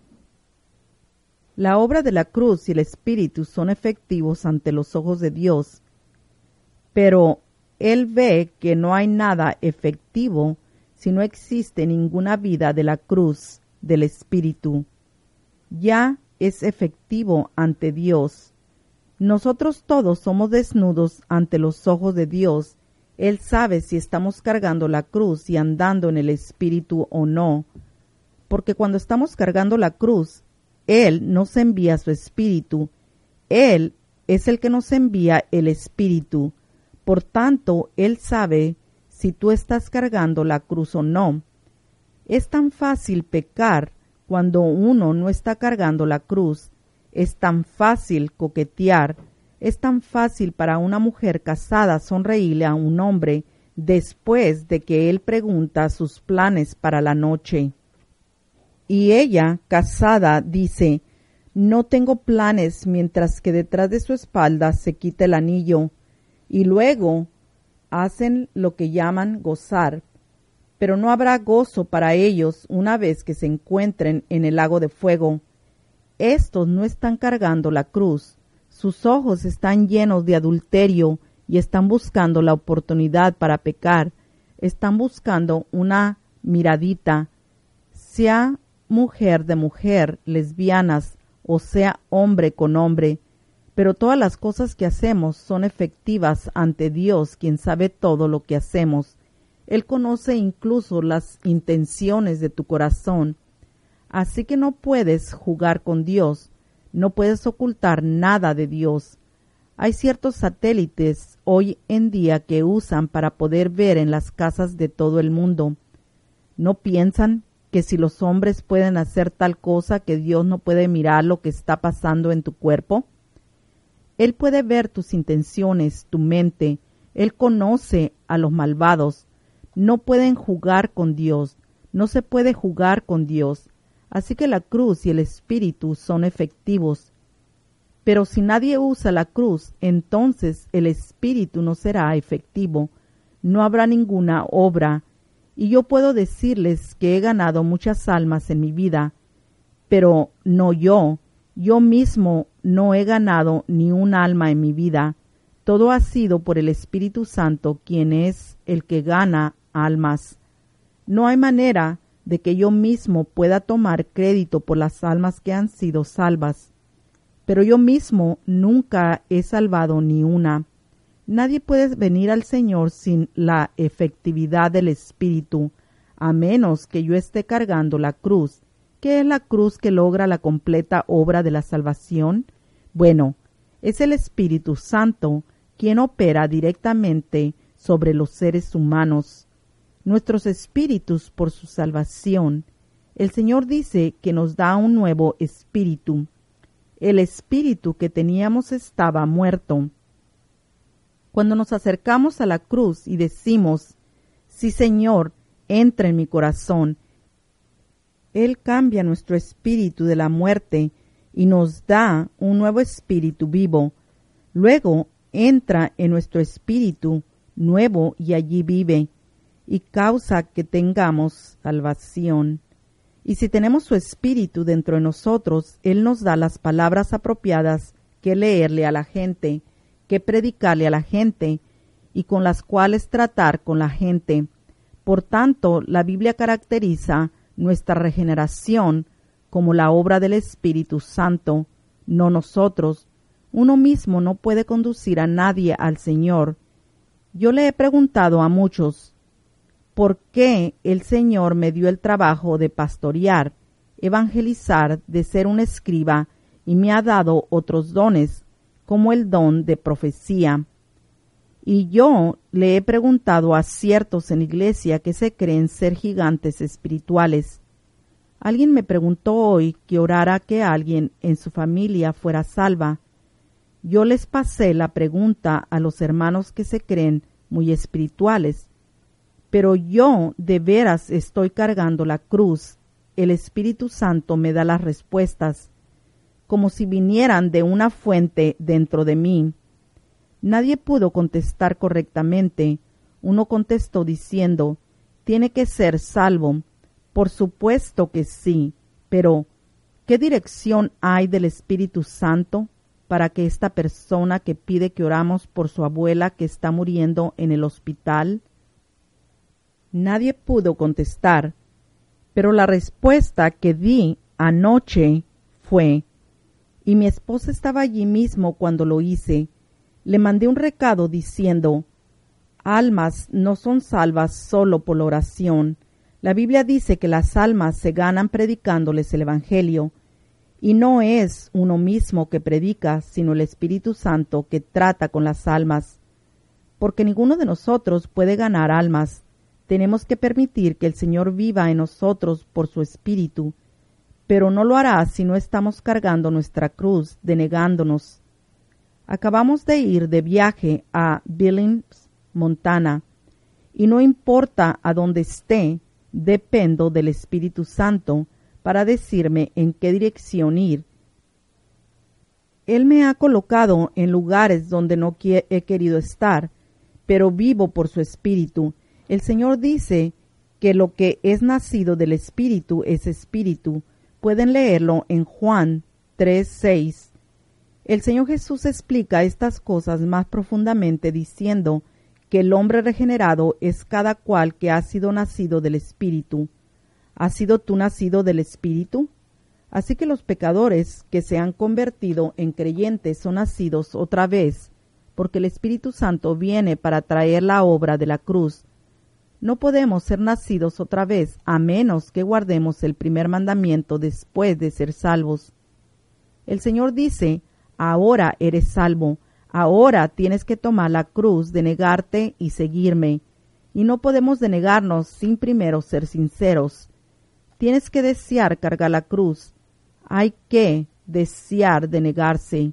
La obra de la cruz y el Espíritu son efectivos ante los ojos de Dios, pero Él ve que no hay nada efectivo si no existe ninguna vida de la cruz del Espíritu. Ya es efectivo ante Dios. Nosotros todos somos desnudos ante los ojos de Dios. Él sabe si estamos cargando la cruz y andando en el Espíritu o no, porque cuando estamos cargando la cruz, Él nos envía su Espíritu. Él es el que nos envía el Espíritu. Por tanto, Él sabe si tú estás cargando la cruz o no. Es tan fácil pecar cuando uno no está cargando la cruz. Es tan fácil coquetear. Es tan fácil para una mujer casada sonreírle a un hombre después de que él pregunta sus planes para la noche. Y ella, casada, dice, no tengo planes, mientras que detrás de su espalda se quita el anillo. Y luego hacen lo que llaman gozar, pero no habrá gozo para ellos una vez que se encuentren en el lago de fuego. Estos no están cargando la cruz. Sus ojos están llenos de adulterio y están buscando la oportunidad para pecar. Están buscando una miradita, sea mujer de mujer, lesbianas, o sea hombre con hombre. Pero todas las cosas que hacemos son efectivas ante Dios, quien sabe todo lo que hacemos. Él conoce incluso las intenciones de tu corazón. Así que no puedes jugar con Dios. No puedes ocultar nada de Dios. Hay ciertos satélites hoy en día que usan para poder ver en las casas de todo el mundo. ¿No piensan que si los hombres pueden hacer tal cosa que Dios no puede mirar lo que está pasando en tu cuerpo? Él puede ver tus intenciones, tu mente. Él conoce a los malvados. No pueden jugar con Dios. No se puede jugar con Dios. Así que la cruz y el Espíritu son efectivos. Pero si nadie usa la cruz, entonces el Espíritu no será efectivo. No habrá ninguna obra. Y yo puedo decirles que he ganado muchas almas en mi vida, pero no yo. Yo mismo no he ganado ni un alma en mi vida. Todo ha sido por el Espíritu Santo, quien es el que gana almas. No hay manera de que yo mismo pueda tomar crédito por las almas que han sido salvas. Pero yo mismo nunca he salvado ni una. Nadie puede venir al Señor sin la efectividad del Espíritu, a menos que yo esté cargando la cruz. ¿Qué es la cruz que logra la completa obra de la salvación? Bueno, es el Espíritu Santo quien opera directamente sobre los seres humanos. Nuestros espíritus por su salvación. El Señor dice que nos da un nuevo espíritu. El espíritu que teníamos estaba muerto. Cuando nos acercamos a la cruz y decimos, sí Señor, entra en mi corazón, Él cambia nuestro espíritu de la muerte y nos da un nuevo espíritu vivo. Luego entra en nuestro espíritu nuevo y allí vive, y causa que tengamos salvación. Y si tenemos su espíritu dentro de nosotros, Él nos da las palabras apropiadas que leerle a la gente, que predicarle a la gente y con las cuales tratar con la gente. Por tanto, la Biblia caracteriza nuestra regeneración como la obra del Espíritu Santo, no nosotros. Uno mismo no puede conducir a nadie al Señor. Yo le he preguntado a muchos, ¿por qué el Señor me dio el trabajo de pastorear, evangelizar, de ser un escriba, y me ha dado otros dones, como el don de profecía? Y yo le he preguntado a ciertos en la iglesia que se creen ser gigantes espirituales. Alguien me preguntó hoy que orara que alguien en su familia fuera salva. Yo les pasé la pregunta a los hermanos que se creen muy espirituales. Pero yo de veras estoy cargando la cruz. El Espíritu Santo me da las respuestas, como si vinieran de una fuente dentro de mí. Nadie pudo contestar correctamente. Uno contestó diciendo, «Tiene que ser salvo». Por supuesto que sí, pero ¿qué dirección hay del Espíritu Santo para que esta persona que pide que oramos por su abuela que está muriendo en el hospital? Nadie pudo contestar, pero la respuesta que di anoche fue, y mi esposa estaba allí mismo cuando lo hice, le mandé un recado diciendo, almas no son salvas solo por la oración. La Biblia dice que las almas se ganan predicándoles el Evangelio, y no es uno mismo que predica, sino el Espíritu Santo que trata con las almas. Porque ninguno de nosotros puede ganar almas. Tenemos que permitir que el Señor viva en nosotros por su Espíritu, pero no lo hará si no estamos cargando nuestra cruz, denegándonos. Acabamos de ir de viaje a Billings, Montana, y no importa a dónde esté, dependo del Espíritu Santo para decirme en qué dirección ir. Él me ha colocado en lugares donde no he querido estar, pero vivo por su Espíritu. El Señor dice que lo que es nacido del Espíritu es Espíritu. Pueden leerlo en Juan tres seis. El Señor Jesús explica estas cosas más profundamente diciendo que el hombre regenerado es cada cual que ha sido nacido del Espíritu. ¿Has sido tú nacido del Espíritu? Así que los pecadores que se han convertido en creyentes son nacidos otra vez, porque el Espíritu Santo viene para traer la obra de la cruz. No podemos ser nacidos otra vez a menos que guardemos el primer mandamiento después de ser salvos. El Señor dice, ahora eres salvo. Ahora tienes que tomar la cruz de negarte y seguirme. Y no podemos denegarnos sin primero ser sinceros. Tienes que desear cargar la cruz. Hay que desear de negarse.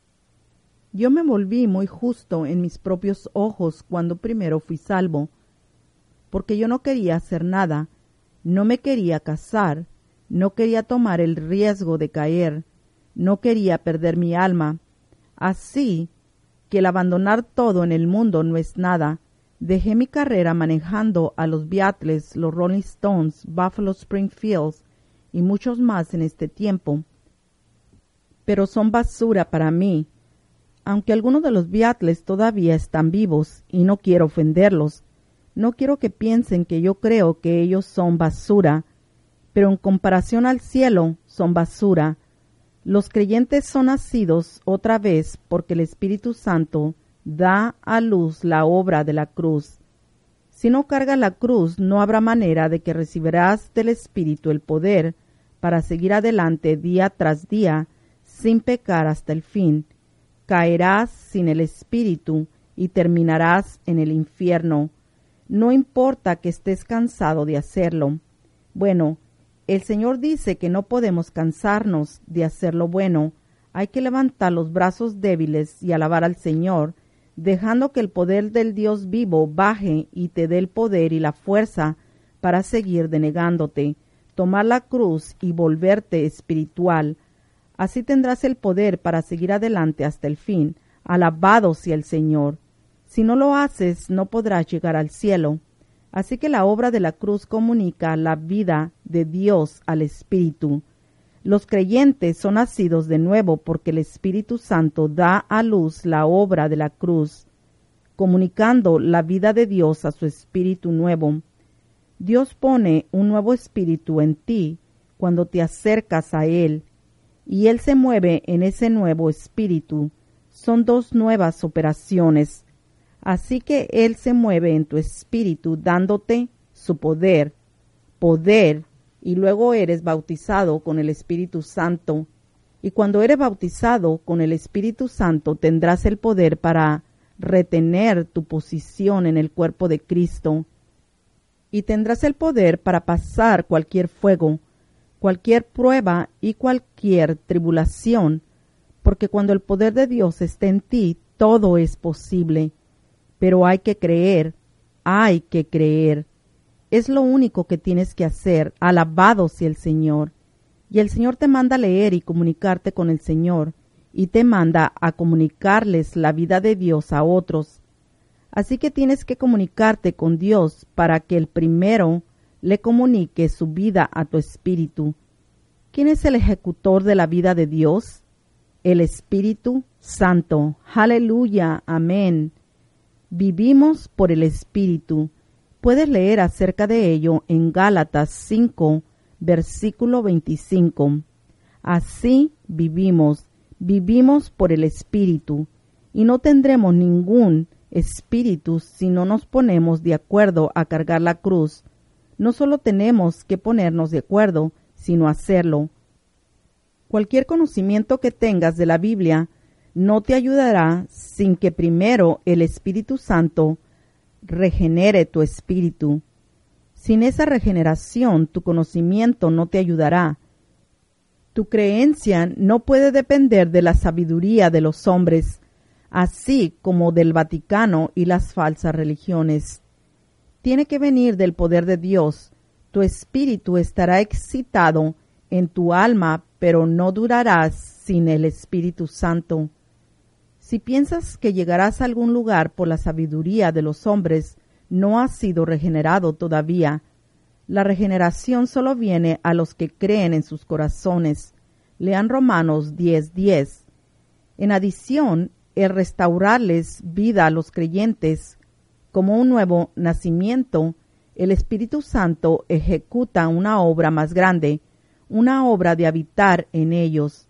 Yo me volví muy justo en mis propios ojos cuando primero fui salvo, porque yo no quería hacer nada, no me quería casar, no quería tomar el riesgo de caer, no quería perder mi alma. Así que el abandonar todo en el mundo no es nada. Dejé mi carrera manejando a los Beatles, los Rolling Stones, Buffalo Springfield y muchos más en este tiempo. Pero son basura para mí, aunque algunos de los Beatles todavía están vivos y no quiero ofenderlos. No quiero que piensen que yo creo que ellos son basura, pero en comparación al cielo son basura. Los creyentes son nacidos otra vez porque el Espíritu Santo da a luz la obra de la cruz. Si no cargas la cruz, no habrá manera de que recibirás del Espíritu el poder para seguir adelante día tras día sin pecar hasta el fin. Caerás sin el Espíritu y terminarás en el infierno. No importa que estés cansado de hacerlo. Bueno, el Señor dice que no podemos cansarnos de hacer lo bueno. Hay que levantar los brazos débiles y alabar al Señor, dejando que el poder del Dios vivo baje y te dé el poder y la fuerza para seguir denegándote, tomar la cruz y volverte espiritual. Así tendrás el poder para seguir adelante hasta el fin. Alabado sea el Señor. Si no lo haces, no podrás llegar al cielo. Así que la obra de la cruz comunica la vida de Dios al Espíritu. Los creyentes son nacidos de nuevo porque el Espíritu Santo da a luz la obra de la cruz, comunicando la vida de Dios a su espíritu nuevo. Dios pone un nuevo espíritu en ti cuando te acercas a Él, y Él se mueve en ese nuevo espíritu. Son dos nuevas operaciones. Así que Él se mueve en tu espíritu dándote su poder, poder, y luego eres bautizado con el Espíritu Santo. Y cuando eres bautizado con el Espíritu Santo tendrás el poder para retener tu posición en el cuerpo de Cristo. Y tendrás el poder para pasar cualquier fuego, cualquier prueba y cualquier tribulación, porque cuando el poder de Dios está en ti, todo es posible. Pero hay que creer, hay que creer. Es lo único que tienes que hacer. Alabado sea el Señor. Y el Señor te manda a leer y comunicarte con el Señor, y te manda a comunicarles la vida de Dios a otros. Así que tienes que comunicarte con Dios para que el primero le comunique su vida a tu espíritu. ¿Quién es el ejecutor de la vida de Dios? El Espíritu Santo. Aleluya, amén. Vivimos por el Espíritu. Puedes leer acerca de ello en Gálatas cinco, versículo veinticinco. Así vivimos, vivimos por el Espíritu, y no tendremos ningún espíritu si no nos ponemos de acuerdo a cargar la cruz. No solo tenemos que ponernos de acuerdo, sino hacerlo. Cualquier conocimiento que tengas de la Biblia no te ayudará sin que primero el Espíritu Santo regenere tu espíritu. Sin esa regeneración, tu conocimiento no te ayudará. Tu creencia no puede depender de la sabiduría de los hombres, así como del Vaticano y las falsas religiones. Tiene que venir del poder de Dios. Tu espíritu estará excitado en tu alma, pero no durarás sin el Espíritu Santo. Si piensas que llegarás a algún lugar por la sabiduría de los hombres, no has sido regenerado todavía. La regeneración solo viene a los que creen en sus corazones. Lean Romanos diez diez. En adición, el restaurarles vida a los creyentes como un nuevo nacimiento, el Espíritu Santo ejecuta una obra más grande, una obra de habitar en ellos.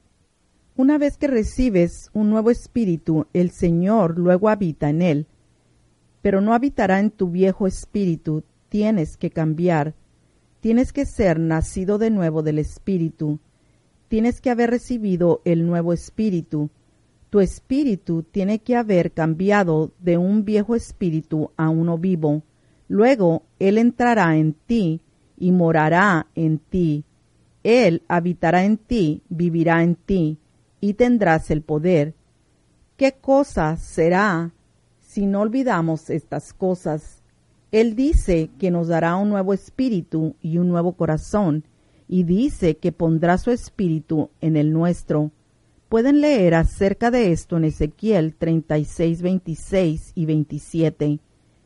Una vez que recibes un nuevo espíritu, el Señor luego habita en él. Pero no habitará en tu viejo espíritu. Tienes que cambiar. Tienes que ser nacido de nuevo del Espíritu. Tienes que haber recibido el nuevo espíritu. Tu espíritu tiene que haber cambiado de un viejo espíritu a uno vivo. Luego Él entrará en ti y morará en ti. Él habitará en ti, vivirá en ti, y tendrás el poder. ¿Qué cosa será si no olvidamos estas cosas? Él dice que nos dará un nuevo espíritu y un nuevo corazón, y dice que pondrá su espíritu en el nuestro. Pueden leer acerca de esto en Ezequiel treinta y seis, veintiséis y veintisiete.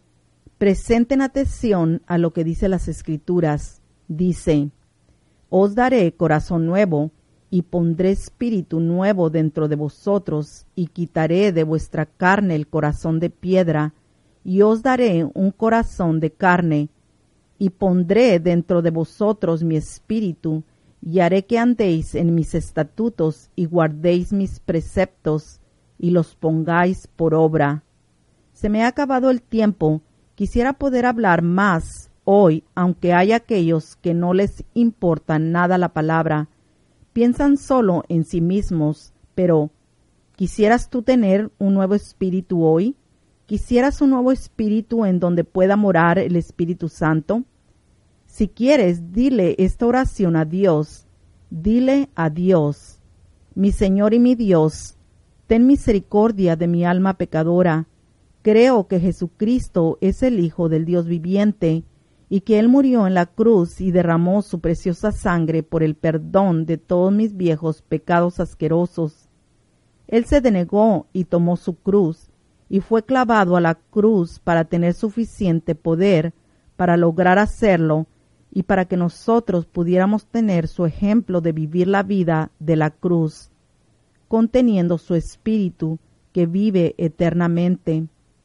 Presten atención a lo que dice las Escrituras. Dice: Os daré corazón nuevo, y pondré espíritu nuevo dentro de vosotros, y quitaré de vuestra carne el corazón de piedra, y os daré un corazón de carne, y pondré dentro de vosotros mi espíritu, y haré que andéis en mis estatutos, y guardéis mis preceptos, y los pongáis por obra. Se me ha acabado el tiempo. Quisiera poder hablar más hoy, aunque hay aquellos que no les importa nada la palabra. Piensan solo en sí mismos, pero ¿quisieras tú tener un nuevo espíritu hoy? ¿Quisieras un nuevo espíritu en donde pueda morar el Espíritu Santo? Si quieres, dile esta oración a Dios. Dile a Dios: Mi Señor y mi Dios, ten misericordia de mi alma pecadora. Creo que Jesucristo es el Hijo del Dios viviente, y que Él murió en la cruz y derramó su preciosa sangre por el perdón de todos mis viejos pecados asquerosos. Él se denegó y tomó su cruz, y fue clavado a la cruz para tener suficiente poder para lograr hacerlo, y para que nosotros pudiéramos tener su ejemplo de vivir la vida de la cruz, conteniendo su espíritu que vive eternamente.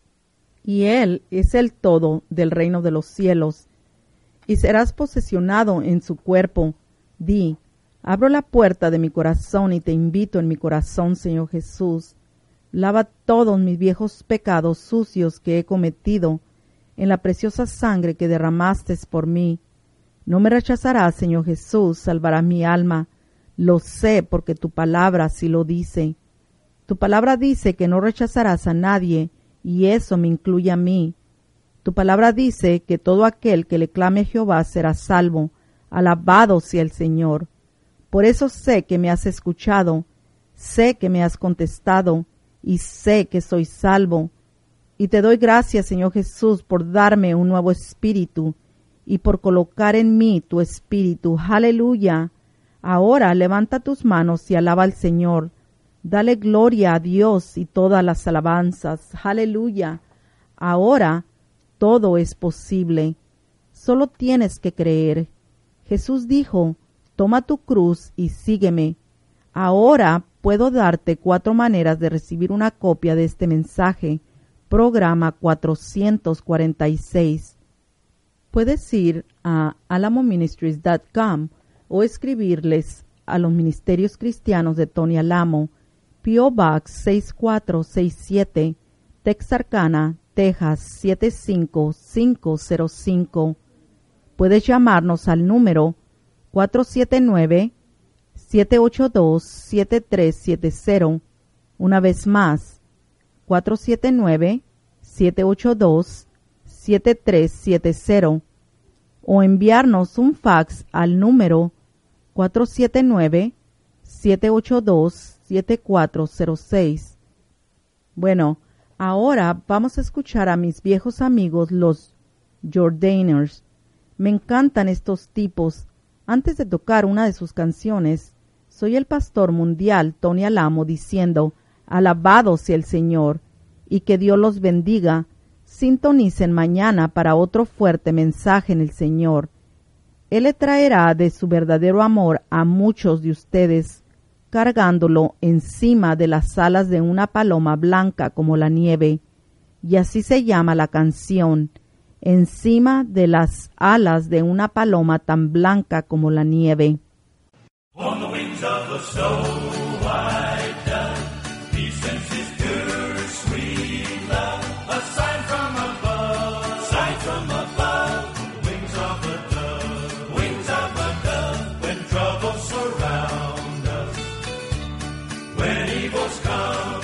Y Él es el todo del reino de los cielos, y serás posesionado en su cuerpo. Di, abro la puerta de mi corazón y te invito en mi corazón, Señor Jesús. Lava todos mis viejos pecados sucios que he cometido en la preciosa sangre que derramaste por mí. No me rechazarás, Señor Jesús, salvarás mi alma. Lo sé porque tu palabra sí lo dice. Tu palabra dice que no rechazarás a nadie, y eso me incluye a mí. Tu palabra dice que todo aquel que le clame a Jehová será salvo. Alabado sea el Señor. Por eso sé que me has escuchado, sé que me has contestado, y sé que soy salvo. Y te doy gracias, Señor Jesús, por darme un nuevo espíritu, y por colocar en mí tu espíritu. Aleluya. Ahora levanta tus manos y alaba al Señor. Dale gloria a Dios y todas las alabanzas. Aleluya. Ahora todo es posible. Solo tienes que creer. Jesús dijo, toma tu cruz y sígueme. Ahora puedo darte cuatro maneras de recibir una copia de este mensaje. Programa cuatrocientos cuarenta y seis. Puedes ir a alamo ministries punto com o escribirles a los Ministerios Cristianos de Tony Alamo, P O Box seis cuatro seis siete, Texarkana, Texas siete cinco cinco cero cinco. Puedes llamarnos al número cuatro siete nueve, siete ocho dos, siete tres siete cero. Una vez más, cuatro siete nueve, siete ocho dos, siete tres siete cero. O enviarnos un fax al número cuatro siete nueve, siete ocho dos, siete cuatro cero seis. Bueno, ahora vamos a escuchar a mis viejos amigos, los Jordaners. Me encantan estos tipos. Antes de tocar una de sus canciones, soy el pastor mundial Tony Alamo diciendo, alabado sea el Señor, y que Dios los bendiga. Sintonicen mañana para otro fuerte mensaje en el Señor. Él le traerá de su verdadero amor a muchos de ustedes, cargándolo encima de las alas de una paloma blanca como la nieve. Y así se llama la canción, encima de las alas de una paloma tan blanca como la nieve. On the wings of a snow white dove, he sends his pure, sweet love, a sign from above, sign from above. On the wings of a dove, wings of a dove, when troubles surround us, when evils come,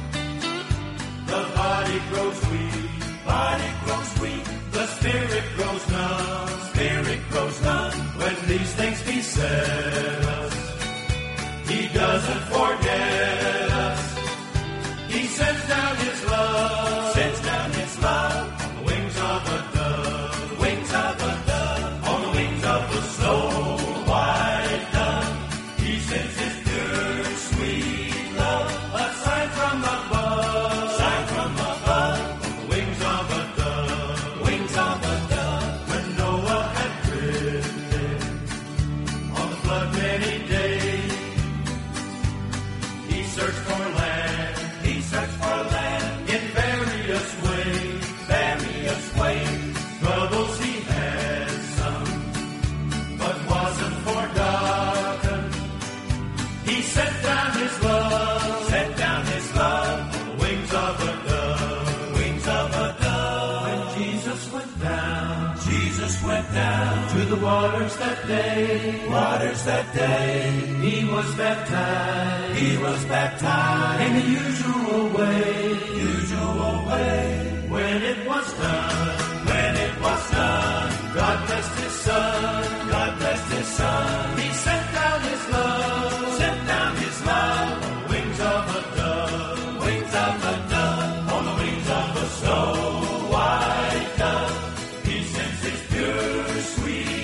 the body grows weak, body grows weak, the spirit grows numb, spirit grows numb. When these things beset us, He doesn't forget us. He sends down His love, sends down His love on the wings of a dove, wings of a dove, on the wings of a snow white dove. He sends His pure, sweet love, a sign from above, sign from above, on the wings of a dove, wings of a dove. When Noah had drifted on the flood many days, he searched for land, he searched for land in various ways, various ways. Troubles he had some, but wasn't forgotten. He sent down His love, sent down His love on the wings of a dove, wings of a dove. When Jesus went down, Jesus went down to the waters that day, waters that day. He was baptized, He was baptized in the usual way, usual way. When it was done, when it was done, God blessed His Son, God blessed His Son. He sent down His love, sent down His love on the wings of a dove, wings of a dove, on the wings of a snow white dove. He sends His pure, sweet